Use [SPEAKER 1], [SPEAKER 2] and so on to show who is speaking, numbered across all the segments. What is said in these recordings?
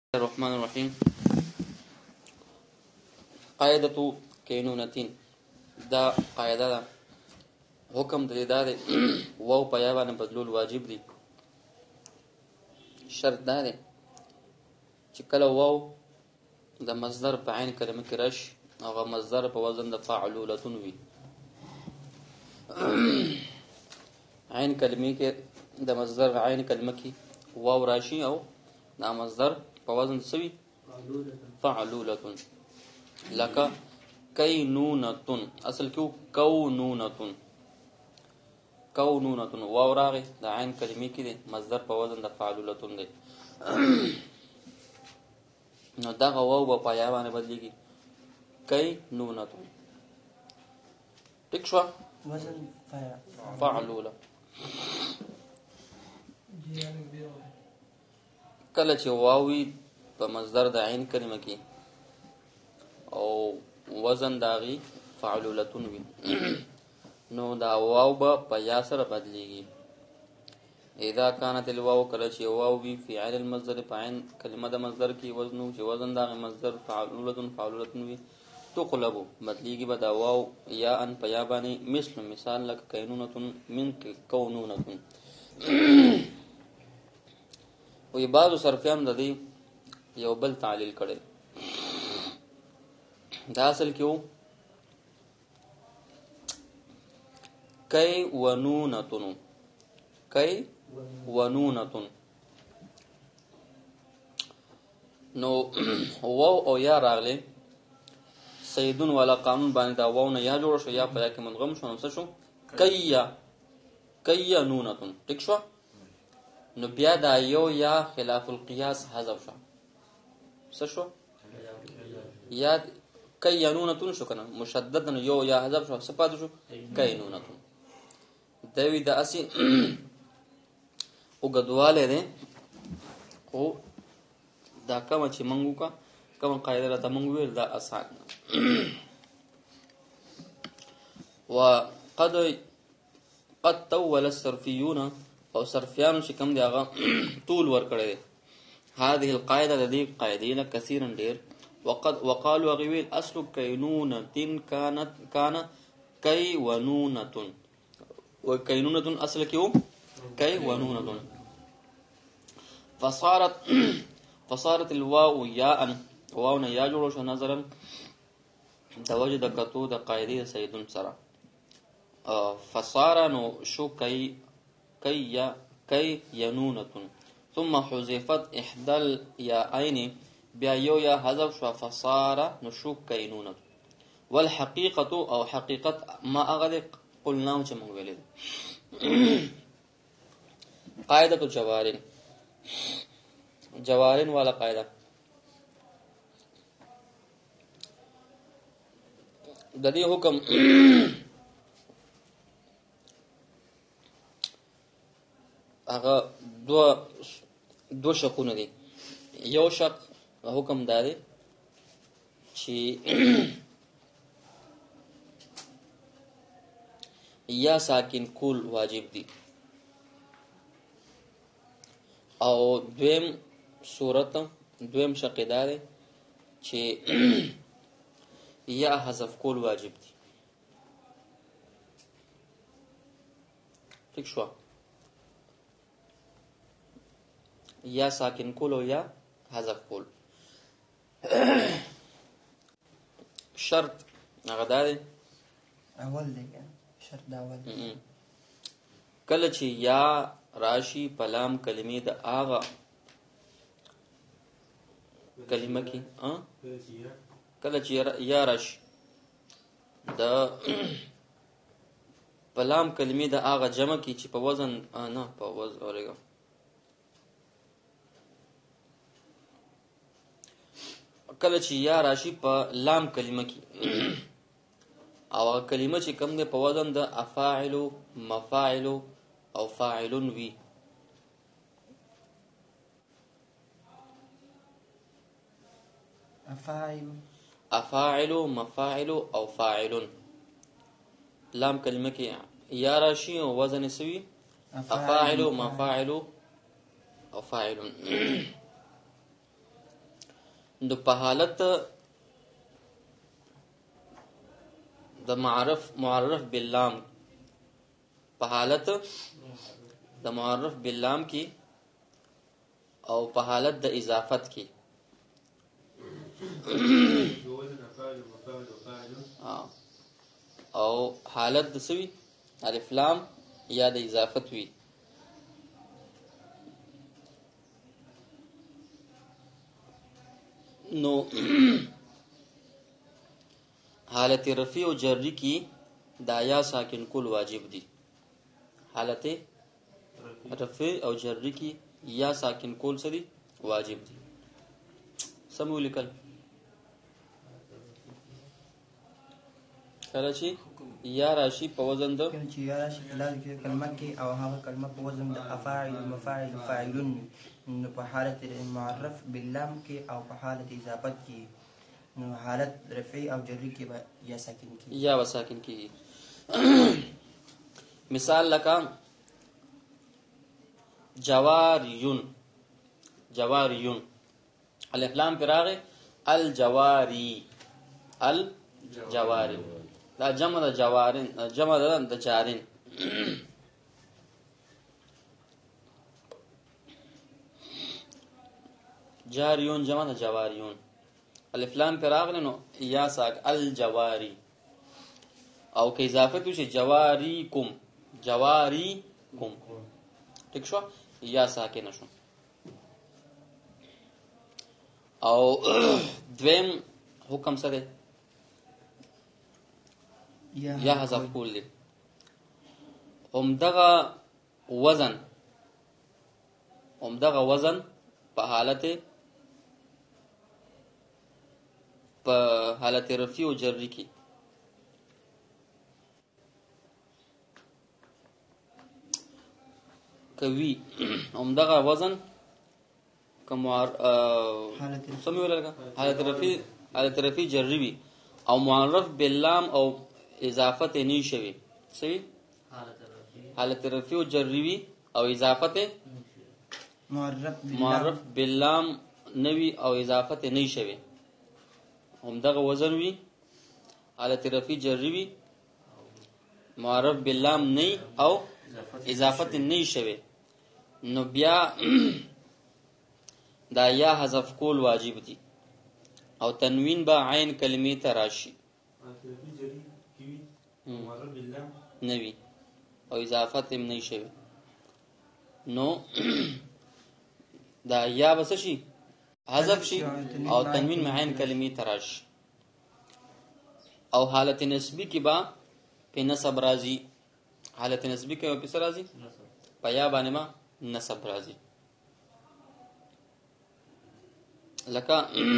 [SPEAKER 1] الرحمن الرحیم. قاعدة کینونتین، دا قاعده ده. حکم د دې دا دی واو په یا باندې بدلول واجب دي. شرط دا دی چې کله واو د مصدر په عین کلمه کې راشي، هغه مصدر په وزن د فاعلولتون وي. عین کلمې کې د مصدر عین کلمه کې واو راشي او دا مصدر په وزن سوي فعلولتون، لکه کینونتون. اصل کې کونونتون، کونونتون واو راغی د عین کلمې کې دی، مصدر په وزن د فعلولتون دی. نو دغه واو په پایا باندې بدلیږي، کینونتون. ټیک شو؟
[SPEAKER 2] وزن
[SPEAKER 1] فعلوله. کله چې واوی په مصدر د عین کلمه کې او وزن داغي فعلولتون وي، نو دا واو په یا سره بدلیږي. اذا كانت الواو، کله چې واو وي فی عین المصدر، په عین کلمه د مصدر کې وزن چې وزن داغي مصدر فعلولتون وي، تقلب بدلیږي به دا واو یا ان په یا باندې، مثال لك کینونتون من کونونتون. وی بعضو صرفیان د دې یو بل تعلیل کړي. دا اصل کې وو کای ونونتون، کای ونونتون. نو واو او یا راغله سیدون والا قانون باندې دا واو نه یا جوړ شو، یا په یا کې منغم شو، نو څه شو؟ کای نونتون. ټیک شو؟ نو بیا دا یو یا خلاف القیاس حذف شو. څه شو؟ یا کینونتون شو کنه، مشدد نو یو یا حذف شو، څه پاتې شو؟ کینونتون. دوی د اسی وګدواله ده، خو دا کوم چې منغو کا کوم قاعده را ته منغو دا آسان. وقد طول الصرفيون، او صرفیان چې کوم دی هغه طول ور کړی هذه القاعده د دې قاعدې نه کثیرا ډیر. وقالوا غویل اصل کینونتن کان کای ونونتن، وکینونتن اصل کې وو کای ونونتن. فصارت الواو یاء، واو نه یا جوړ شو نظرا د وجه د کتو د قاعدې سیدون سره. فصار نو شو کای ینونتن، ثم حذفت احدى الياءين، بیا یو یا حذف شو، فصار نشو کینونتن. والحقیقه او حقیقت ما اغلق قلنا چې موږ ویل قاعده جوارن والا قاعده. د دې حکم هغه دو شقونه دي. یو شق حکم داري چې یا ساکن کول واجب دي، او دویم شق داري چې یا حذف کول واجب دي. ٹھیک شو؟ یا ساکن کول او یا حذف کول. شرط هغه دی
[SPEAKER 2] اول دی، شرط دا اول.
[SPEAKER 1] کله چې یا راشي په لام کلمې د هغه کلمه کې، کله چې یا راشي د په لام کلمې د هغه جمع کې چې په وزن نه په وزن اورېګا، کله چې یا راشي په لام کلمه کې او کلمه چې کوم ده په وزن د افاعل، مفاعل او فاعلون وی، افاعل مفاعل او فاعلون. لام کلمه کې یا راشي او وزن سوي افاعل مفاعل او فاعلون. نو په حالت د معرف باللام په حالت د معرف باللام کې او په حالت د اضافت کې او حالت د سوي الف لام یا د اضافت وي نو حالت رفع او جری کی دا یا ساکن کول واجب دي حالت رفع او جری کی یا ساکن کول سری واجب دي سمو لیکل کله چې یا راشي په وزن د
[SPEAKER 2] کله چې یا راشي کلمه کې او هغه کلمه په وزن د افاعل مفاعل فاعلون نو په حالت معرف باللام کې او په حالت اضافت کې نو حالت رفعی او جری کې یا ساکن کې
[SPEAKER 1] یا وساکن کې مثال لکه جواریون الف لام پر راغی الجواری دا جمع د جوارین جمع د جارین جاریون جمع د جواریون الف لام پر راغلی نو یا ساک الجواری او که اضافه تو شي جواریکم ٹھیک شو یا ساکن شو او دویم حکم سره یا حذف کول دي همدغه وزن په حالت رفع او جری کې کوي همدغه وزن کومار سمې ولرګه حالت رفع جری وي او معرف باللام او اضافت نه شوي صحیح حالت رفع او جری وي او اضافت معرف باللام نوي او اضافت نه شوي همدغه وزن وي حالت رفع جری وي معرف باللام نه او اضافت نه شوي نو بیا دا یا حذف کول واجب دي او تنوین با عین کلمې ته راشي نوی او اضافت هم نه شوي نو دا یا بس شي حذف شي او تنوین معین کلمې ته راشي او حالت نسبی کې با په نسب راځي حالت نسبی کې په سر راځي په یا باندې ما نسب راځي لکه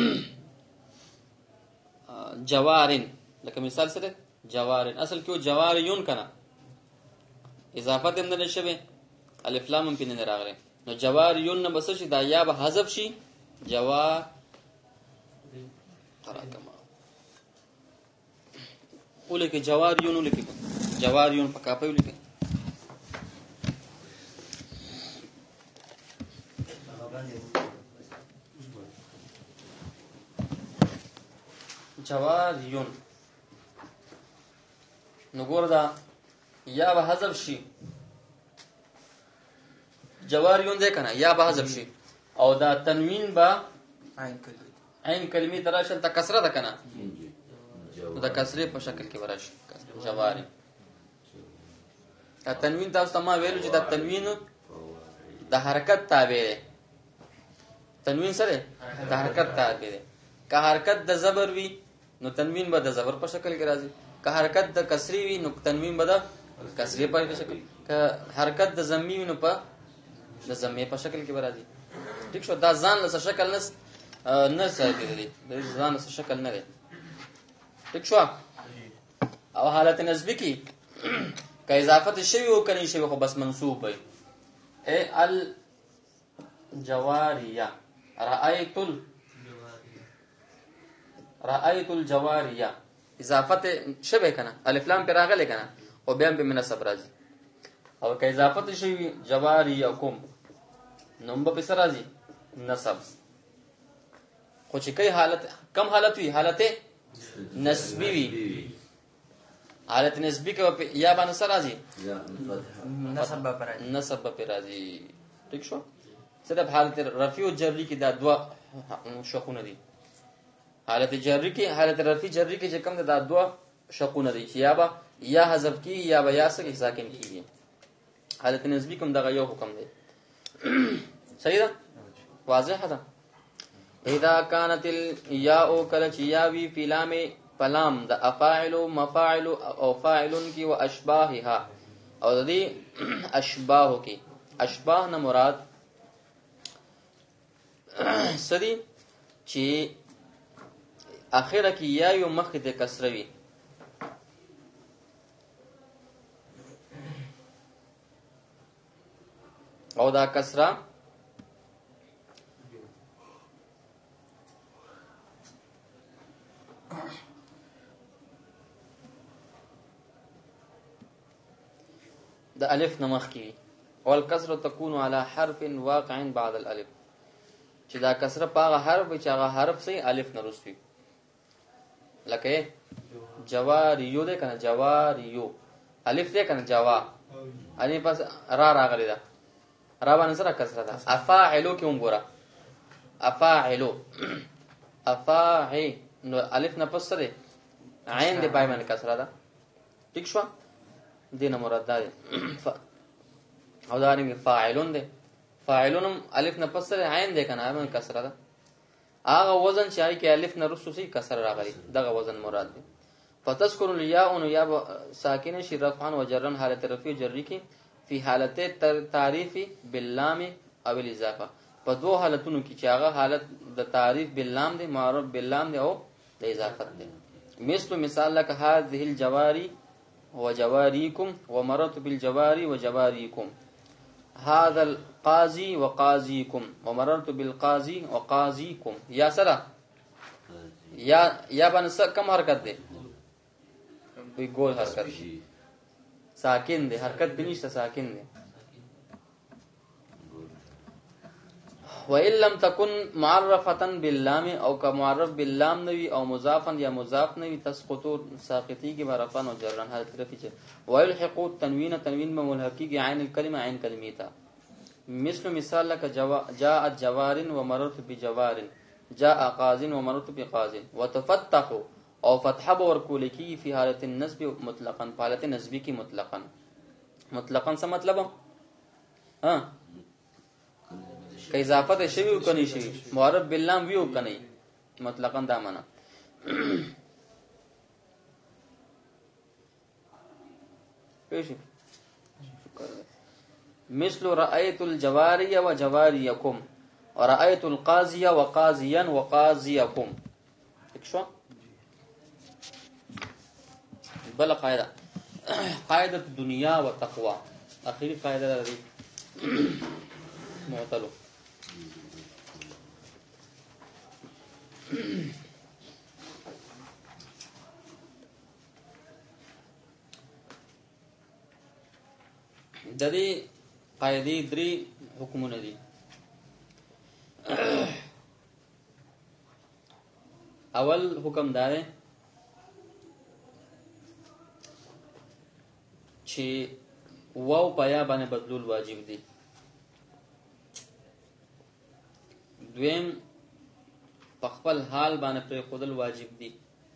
[SPEAKER 1] جوارن لکه مثال سره جوارن اصل کې جواریون کنا اضافت هم نه شوه الف لام هم پینې راغله نو جواریون نه بس شي دا یا به حذف شي جوا تراکما ولکه جواریون پکا په ولکه جواریون نو ګور دا یا به حذف شي جواریون دې کنه یا به حذف شي او دا تنوین با عین کلمې تراشل تا کسره ده کنه دا کسره په شکل کې وراشي جواری دا تنوین تاسو ته ما ویلو چې دا تنوین د حرکت تابع دی تنوین سره د حرکت تابع دی که حرکت د زبر وي نو تنوین به د زبر په شکل کې راځي که حرکت د کسری وي نو تنوین به د کسری په شکل که حرکت د ضمی وي نو په د ضمی په شکل کې راځي ٹھیک شو دا ځان له شکل نه ساتي دي د ځان له شکل نه دی ٹھیک شو او حالت نسبی کې که اضافت شوی او کني شوی خو بس منصوب وي اي الجواریه رأيت الجواریه اضافت شبه کنه الف لام پر راغله کنه او بیا به منصب راځي او که اضافت شوی جواریکم نوم به سر راځي نصب خو چې کوي حالت کم حالت وي حالت نسبی وي حالت نسبی کې یا باندې سره راځي نسب به راځي ٹھیک شو صرف حالت رفع او جری کې دا دوا شقونه دي حالت جری کې حالت رفع جری کې چې کوم دا دوا شقونه دي چې یا حذف کی یا بیا سره ساکن کیږي حالت نسبی کوم دغه یو حکم دی صحیح ده واضح ده اذا كانت الياء کلچ یاوی فی لام پلام د افاعل مفاعل او فاعل کی و اشباهها او د دې اشباح کی اشباح نه مراد سدي چې اخره کی یا یو مخ د کسروي او دا کسره د الف نمخ کی والکسره تكون على حرف واقع بعد الالف چې دا کسره پاغه حرف چې هغه حرف سي الف نه رسوي لکه جواریو ده کنه جواریو الف ده کنه جوا الف پس را راغلی ده را باندې سره کسره ده افاعلو کې وګوره افاعلو افاعل نو الف نه پس ده عین ده پای باندې کسره ده ٹھیک شو دینه مراد ده او دا نه فاعلون ده فاعلون الف نه پس ده عین ده کنه باندې کسره ده هغه وزن چې کې الف نه رسو سي کسره راغلي دغه وزن مراد ده فتذكر الياء يا ساکن شي رفعا وجرا حالت رفع جری کی فی حالت تعریف باللام او الاضافه په دوه حالتونو کې چې هغه حالت د تعریف باللام دی معرف باللام دی او د اضافت دی مثال لك هذه الجواری وجواريكم ومررت بالجواري وجواريكم هذا القاضي وقاضيكم ومررت بالقاضي وقاضيكم یا سره یا باندې کم حرکت دی وی ګول حرکت ساکن دی حرکت بنشته ساکن دی وَإِن لَّمْ تَكُن مُعَرَّفَةً بِاللَّامِ او که معرف باللام نوی او مضافا یا مضاف نوی تسقطو ساقطی کی برفان و جرن حالت رفی چه وَيُلْحِقُ التنوین تنوین بملحقی کی عین الکلمه عین کلمی تا مثال لك جاءت جوار ومررت بجوار جاء قاض ومررت بقاض وتفتح او فتح ورکول کی فی حالت النصب مطلقا حالت نصبی کی مطلقا څه مطلب ها که اضافت شوی او کني شوی معرف باللام وی او کني مطلقاً دا معنا پیش مثل رأيت الجواري وجواريكم ورأيت القاضي وقاضيا وقاضيكم شو بل قاعده قاعده الدنيا والتقوى اخيری قاعده دي معتلو د دې قاعده درې حکمونه دي اول حکم دار چې واو پیا باندې بدلول واجب دي دویم په خپل حال باندې پر خودل واجب دي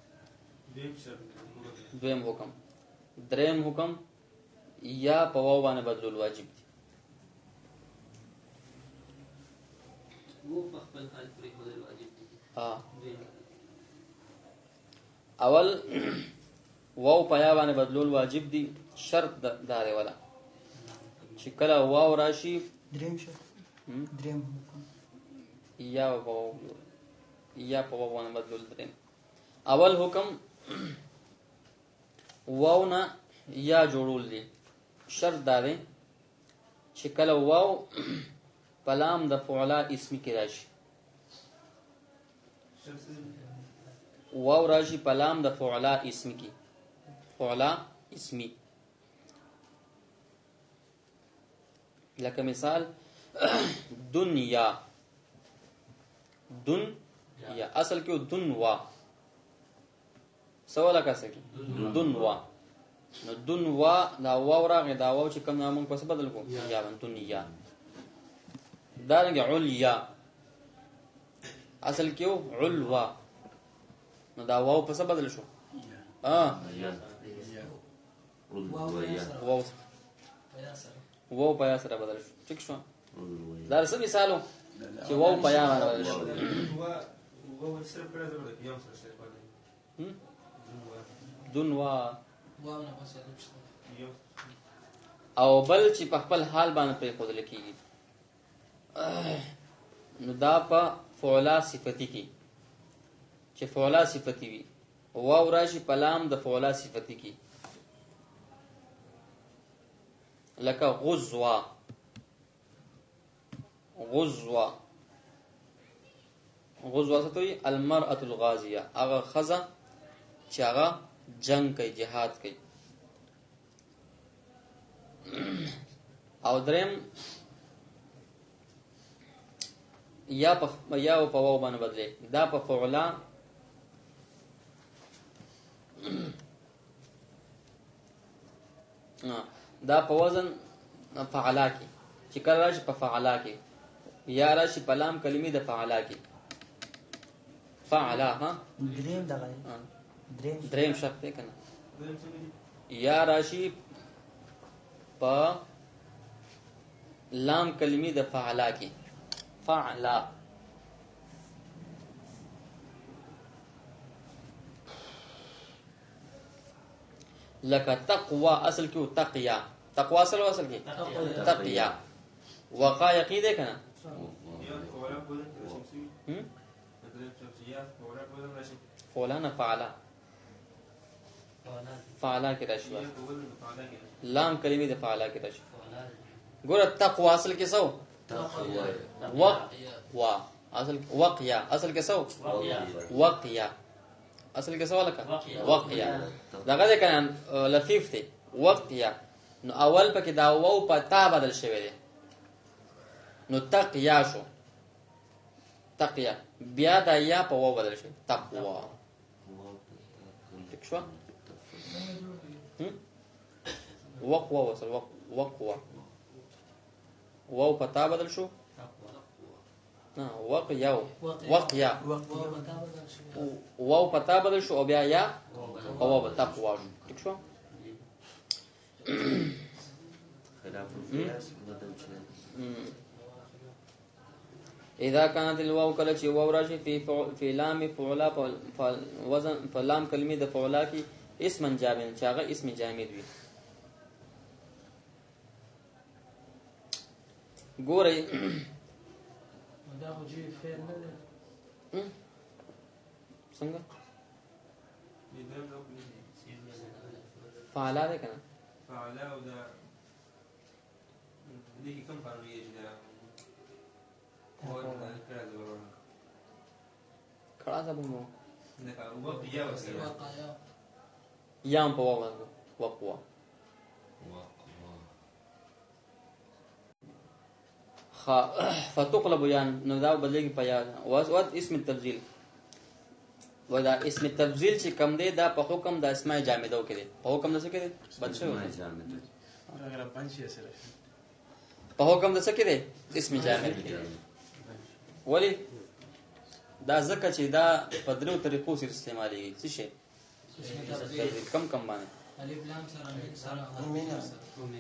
[SPEAKER 1] دویم حکم دریم حکم یا په واو باندې بدلول واجب دي وو په خپل حال پر خودل واجب دي اول واو پیا باندې بدلول واجب دي شرط دار ولا چې کله واو راشي
[SPEAKER 2] دریم شرط دریم حکم
[SPEAKER 1] یا په واو باندې بدلول دریم اول حکم واو نه یا جوړول دي شرط دار چې کله واو پلام د فعلا اسمی کې راشي واو راشي پلام د فعلا اسمی کې فعلا اسمی لکه مثال دنیا دن یا اصل کې دنوا سواله کاسکی دنوا نو دنوا دا واو راغی دا واو چې کوم نامون پس بدل کو یا دنیا دا رنګ علیا اصل کې علوا نو دا واو پس بدل شو واو پیا سره بدل شو ٹھیک شو دا څه مثالو چې واو پیا باندې بدل شو دنوا او بل چې په خپل حال باندې پرې خود لیکيږي نو دا په فعلا صفتی کې چې فعلا صفتی وي واو راشي په لام د فعلا صفتی کې لکه غزوا غزوا غزوا څه ته المرأة الغازیه هغه خزه چې هغه جنگ کوي جهاد کوي او درم یا په واو باندې بدله دا په فعلا دا په وزن فعلا کې چې کله راشي په فعلا کې یا راشي په لام کلمې د فعلا کې فعلا ها دریم شرط دی کنه یا راشي په لام کلمې د فعلا کې فعلا لکه تقوا اصل کې تقیا تقوا اصل کې تقیا وقا یقیده کنه فعلا فعلا فعلا کې راشي لام کلمې د فعلا کې راشي ګوره تقوا اصل کې سو وقوا اصل وقیا اصل کې سو وقیا اصل کې سو لکه وقیا دغه ده کنه لطیف دی وقیا نو اول پکې دا واو په تا بدل شوی دی نو تقیا شو تقیا بیا دا یا په واو بدل شو تقوا شو وقوا وصل وقوا واو په تا بدل شو وقیا وقیا واو په تا بدل شو او بیا یا او واو تقوا ٹھیک شو اذا كانت الواو کله چې واو راشي فی لام فعلا وزن فلام کلمې د فعلا کې اسم جامد چې هغه اسم جامد وي ګورئ
[SPEAKER 3] دا خو جی فعل نه دی
[SPEAKER 1] څنګه فعلا ده کنه
[SPEAKER 4] فعلا او دا دې کوم فعل یې دا
[SPEAKER 1] کړه زبمو
[SPEAKER 4] نه او بیا وسه
[SPEAKER 1] یام په واو باندې وقوا فتقلب یان نو دا بدلېږي په یا وات اسم التبذیل ودا اسم التبذیل چې کم دی دا په حکم د اسماء جامدو کې دی په حکم د څه کې دی بچو په حکم د څه کې دی اسم جامد کې ولی دا ځکه چې دا په درو طریقو سره استعمالېږي څه شي کم باندې
[SPEAKER 3] الف لام سره من سره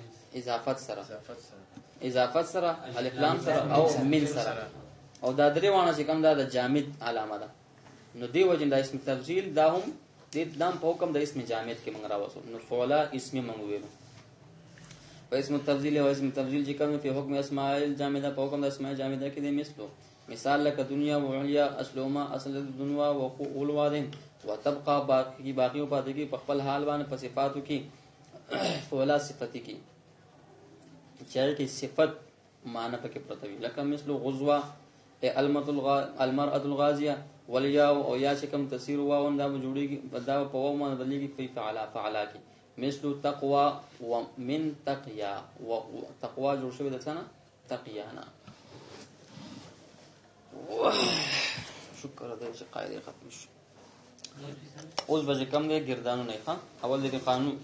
[SPEAKER 1] اضافت سره الف لام سره او من سره او دا درې وانه چې کوم دا د جامد علامه ده نو دی وجه دا اسم تفضیل دا هم د دام په حکم د اسم جامد کې موږ راوځو نو فعلا اسم موږ ویلو په اسم تفضیل او اسم تفضیل چې کوم په حکم اسماء الجامده په حکم د اسماء جامده کې د مثال لك دنیا و علیا اصلهما اصل الدنيا و اولوا دین وتبقى باقی او پاتې کې په خپل حال باندې په صفاتو کې فعلا صفتی کې چې کی صفت معنی پکې پرته وي لکه مثل غزوا المرأة الغازیه ولیا او یا چې کوم تفسیر واو دا جوړیږي دا په واو باندې بدلېږي په فعلا کې مثل تقوا ومن تقیا وتقوا جوړ شوی د څه نه تقیانا شکر دې چې قاعده ختم شي. اوس به کم دی ګردانو نه ښه اول دې قانون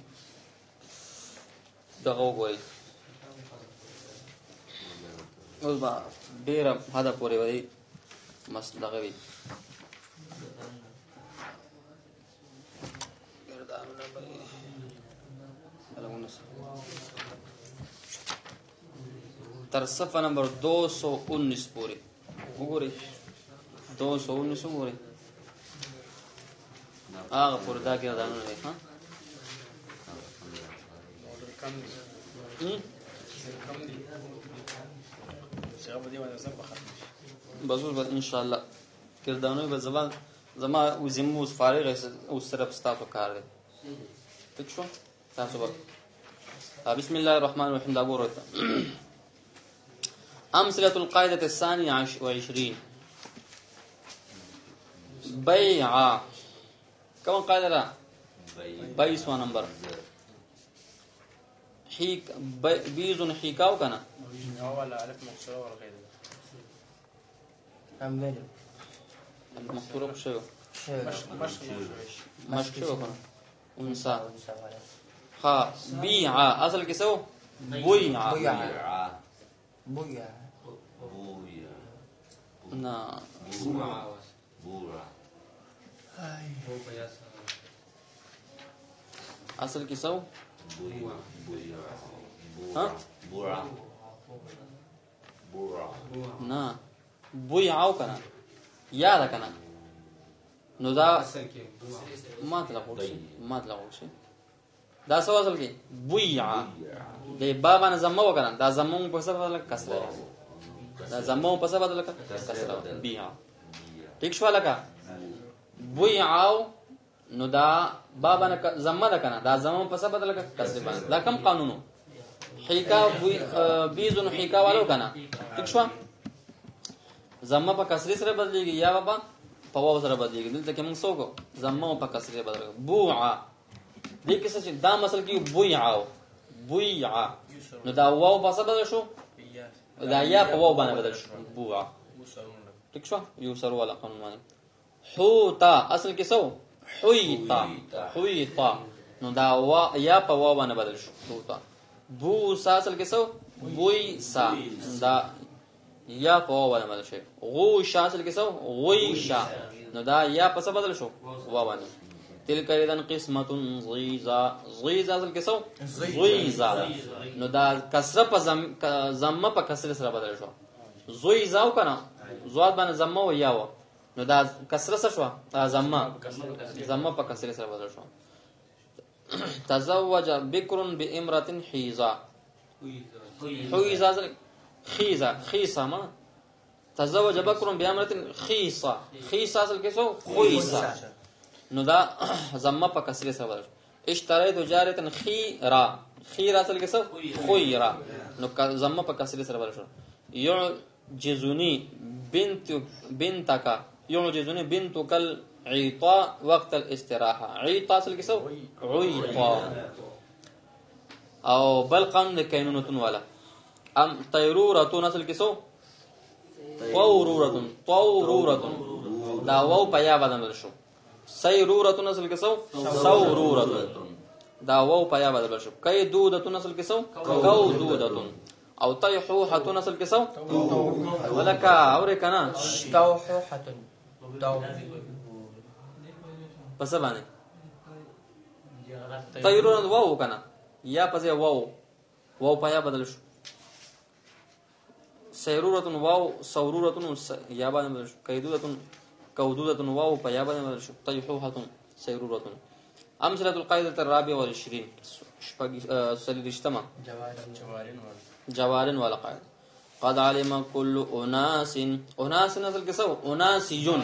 [SPEAKER 1] دغه وګورئ. اوس به ډېره حده پورې وایي دغه وي ګردانونه به تر صفحه نمبر 219 پورې وګورئ. 219 وګورئ هغه پورې دا ګردانونه دي ښه بس اوس به انشاءالله ګردانونه به زما وزمو اوس فارغ اوس صرف ستاسو کار دی. ٹھیک شو تاسو به بسم الله الرحمن الرحیم دا وګورئ. امثله القاعده الثانيه والعشرين بيع كم قاعده لا بيع سو نمبر حيك بيز حيكاو كنا
[SPEAKER 3] اول الف مكسوره ولا غير
[SPEAKER 2] عمل
[SPEAKER 1] المقصوره بشيء مش شو كنا انسا ها بيع اصل كسو بيع نا اصل کی سو ها نا بویعو کنا یاد کنا نو دا مطلق شي دا سو اصل کی بویع د بابا نه زمو وکړه دا زمون په سبب بدل کسره دا زمون په سبب بدل کسره بيع ٹھیک شو لکه بيعو نو دا بابا نه زمه ده کنه دا زمون په سبب بدل کسره باندې دا کم قانونو حیکا بیزن حیکا والو کنه ٹھیک شو زمه په کسره سره بدلېږي یا بابا په واو سره بدلېږي دلته کې موږ څوک زمه په کسره بدل بوع دې کې څه دا مسل کې بويعو بويع نو دا واو په څه بدل شو دا یا په واو باندې بدل شو بوع ٹھیک شو یو سر ولا قانون باندې حوتا اصل کې سو حویتا نو دا وا یا په واو باندې بدل شو حوتا بو اصل کې سو بوي سا دا یا په واو باندې بدل شو غو اصل کې سو غويشا نو دا یا په څه بدل شو واو باندې تلك اذا قسمه ضيزا اصل کې سو ضيزا نو دا کسره په زمه په کسره سره بدل شو ضيزا او کنه زواد باندې زمه و یاو نو دا کسره سره شو زمه په کسره سره بدل شو تزوج بكر بامراه حيزا حيزا خيصه ما تزوج بكر بامراه خيصه اصل کې سو خويصه نو دا زمه په کسره سره بدل اشتريت تجاره خيرا اصل کې څه خويرا نو زمه په کسره سره بدل شو يعجزني يعجزني بنتك العطاء وقت الاستراحه عطاء اصل کې څه عطاء او بل قانون د کینونتون والا ام طيروره اصل کې څه طوروره دا واو په یا بدل شو سيرورة اصل کې سو سورورة دا واو په یا بدل شو قیدودة اصل کې سو قودودة او طیحوحة اصل کې سو ولکا اور کنا
[SPEAKER 2] توحوحة
[SPEAKER 1] پس باندې طیرورة واو کنا یا پس واو په یا بدل شو سيرورة واو سورورة یا باندې بدل شو قیدودة قودودة واو په یا باندې بدل شو طیحوحة سيرورة امثله القاعده الرابعه والعشرين سلدشتما جوارن والا قاعده قد علم كل اناس نزل کې سو اناسيون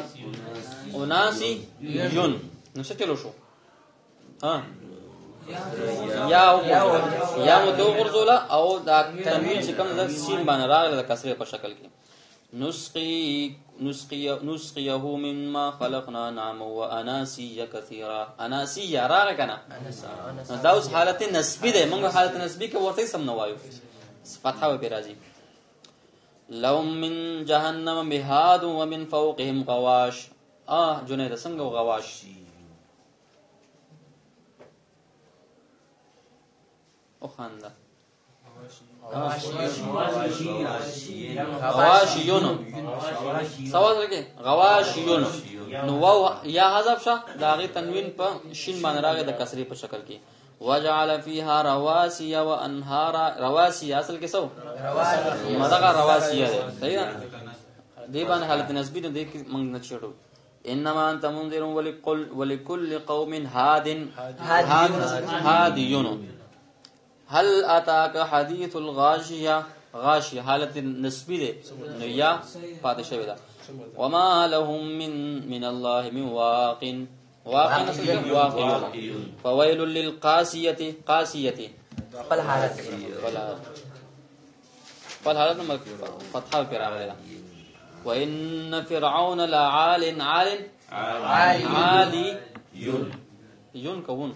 [SPEAKER 1] نو څه چلو شو ها یا مو دو غرزولا او دا تنوین چې کوم د سین باندې راغله د کسره په شکل کې نسقيه مما خلقنا نعم واناسيا كثيرا اناسيا راغنا دا اوس حالت نسبی ده موږ حالت نسبی کې ورته سم نه وایو فتحه به راځي لهم من جهنم مهاد ومن فوقهم غواش. جنید څنګه غواش؟ او خانده غواشیون سواز لکه غواشیون. نو واو یا حذف شه داغه تنوین په شین باندې راغی د کسری په شکل کې. وجعل فيها رواسي وانهارا. رواسي اصل کې څه مدغه رواسي ده صحیح ده. دی باندې حالت نسبی نه دی موږ نه چړو. انما انت منذر ولكل قوم هاديون. هل اتاك حديث الغاشيه. غاشيه حالت نسبی ده نو یا پاتې شوی ده. وما لهم من الله من واق. واقع نسل واقع. فويل للقاسيه. قاسيه
[SPEAKER 2] خپل حالت
[SPEAKER 1] فتحه پر راغلی. وان فرعون لعال عالي يون كون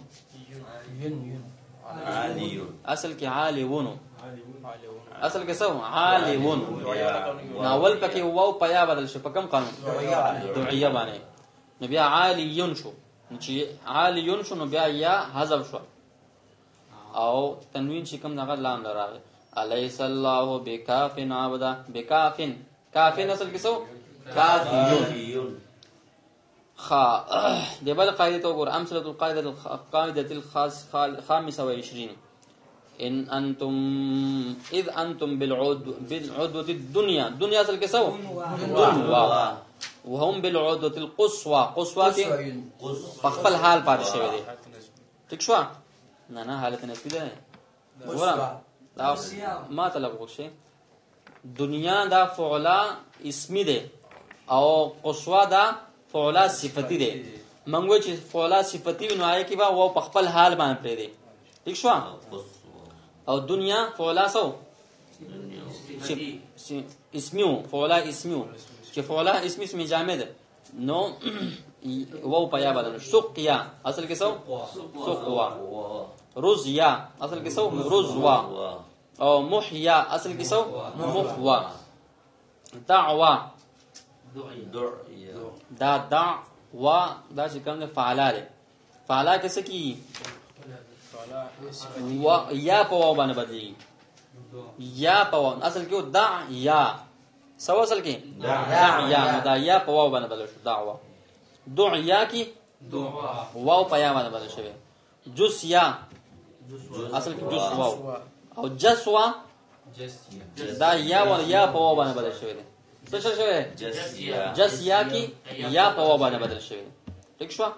[SPEAKER 1] اصل کې عالي ونو. اصل کې سو عالي ونو. ناول پکې واو پیا بدل شو په کوم قانون؟ دعیه باندې. نو بیا عالیون شو. چې عالیون شو نو بیا یا حذف شو او تنوین چې کوم دغه لاندې راغی. الیس الله بکافن عبدا. بکافن کافن اصل کې سو کافیون. دی بل قاعده تو ګور امثله القاعده الخامسه والعشرين. ان انتم اذ انتم بالعدوه الدنيا. دنیا اصل کې سو دنوا. وهم بالعدوه القصوى. قصوى کې خپل حال پاتې شوی دی. ٹھیک شو؟ نه حالت نسبی ده. ګورم دا ما طلب وکړي. دنیا دا فعلا اسمی ده او قصوى دا فعلا صفتی ده. منګو چې فعلا صفتی نو آی کې وا په خپل حال باندې پرې دی. ٹھیک شو؟ او دنیا فعلا سو اسمیو. فعلا اسمیو چې فعلا اسمی جامد نو واو پیا بدل. سقیا اصل کې سو سقوا. رزیا اصل کې سو رزوا. او محیا اصل کې سو محوا. دعوا دا دعوا دا چې کوم فعلا ده. فعلا کې څه کی یا په واو باندې بدلی. یا په واو اصل کې دع یا سو اصل کې دعیا. دا یا په واو باندې بدل شو. دعوا. دعیا کې واو په یا باندې بدل شوی. جسیا اصل کې جس واو. او جسوا دا یا ول یا په واو باندې بدل شوی دی. څه شوی؟ جسیا کې یا په واو باندې بدل شوی دی. ٹھیک شو؟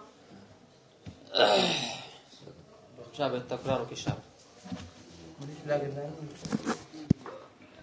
[SPEAKER 1] شابه تکرار وکړه.